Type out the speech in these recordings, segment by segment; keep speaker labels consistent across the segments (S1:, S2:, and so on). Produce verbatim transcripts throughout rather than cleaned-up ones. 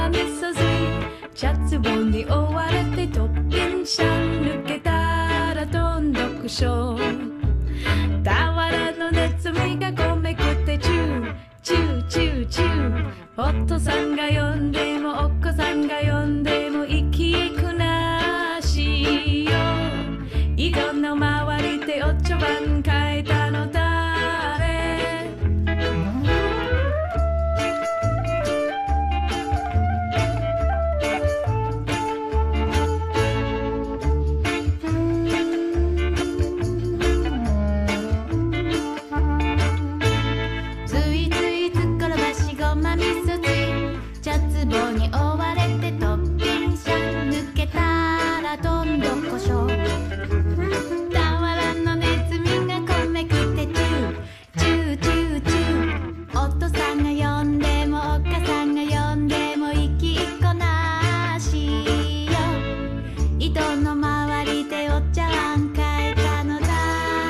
S1: まみそ汁茶壺に追われてトッピンシャン抜けたらどんどくしょ俵のネズミがこめくってチューチューチューチュー夫さんが呼んでもお子さんが呼んでも生きくなしよ井戸の周りでお茶碗変えたの誰壺に追われてトッピンシャン抜けたらどんどこしょ俵のネズミがこめくってチューチューチューチュー夫さんが呼んでもお母さんが呼んでも生きっこなしよ井戸の周りでお茶碗変えたの誰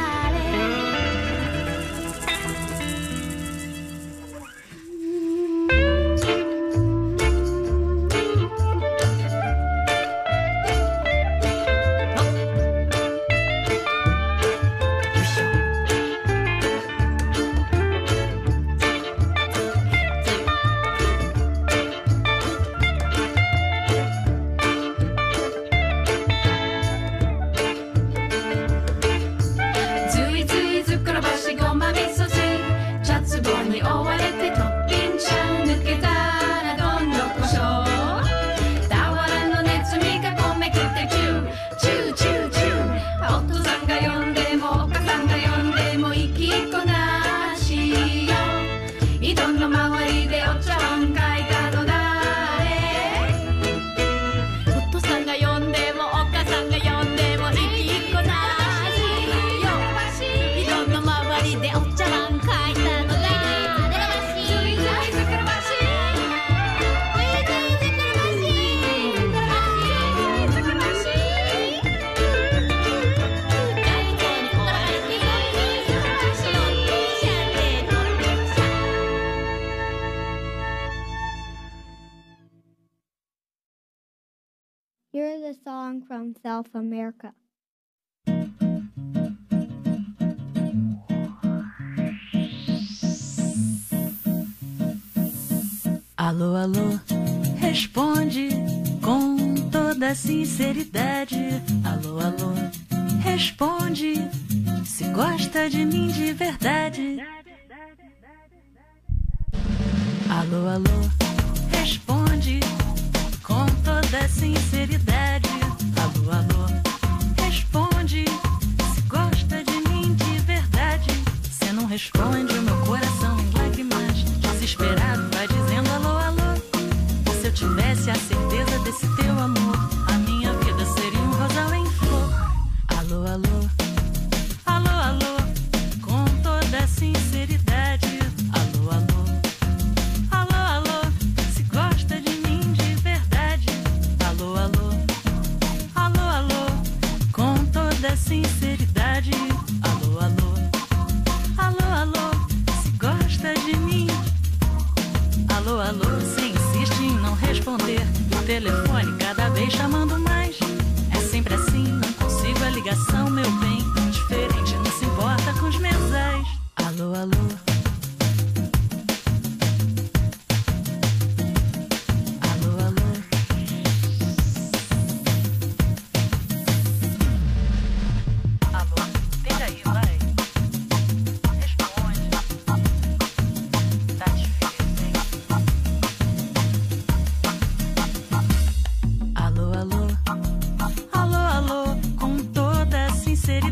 S2: Here's a song from South America.
S3: Alô, alô, responde com toda sinceridade. Alô, alô, responde se gosta de mim de verdade. Alô, alô, responde com toda sinceridade. Alô, alô, responde se gosta de mim de verdade. Cê não responde, o meu coração em lágrimas, desesperado vai dizendo alô, alô. Se eu tivesse a certeza desse teu amor, a minha vida seria um rosal em flor. Alô, alô, alô, alô, com toda sinceridade. Alô, alô, alô, alô, se gosta de mim de verdade. Alô, alô, alô, alô, com toda sinceridade. Alô, alô, alô, alô, se gosta de mim. Alô, alô, você insiste em não responder o telefone cada vez chamando mais. É sempre assim, não consigo a ligação, meu bem. Diferente, não se importa com os mensais. Alô, alô, alô, alô. Alô, tenta aí, vai. Responde. Tá difícil, hein? Alô, alô, alô, alô, com toda sinceridade.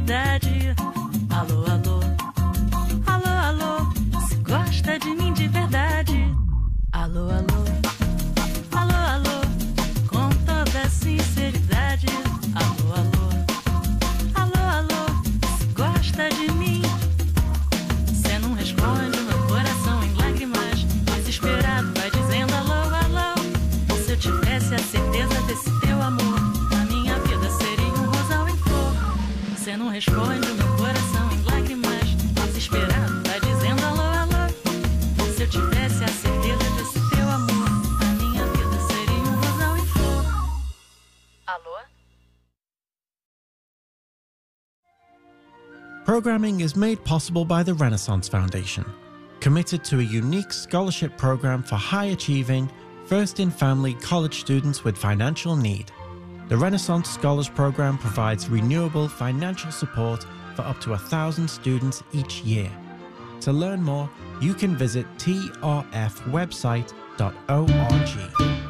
S4: Programming is made possible by the Renaissance Foundation, committed to a unique scholarship program for high-achieving, first-in-family college students with financial need. The Renaissance Scholars Program provides renewable financial support for up to a thousand students each year. To learn more, you can visit t r f website dot org.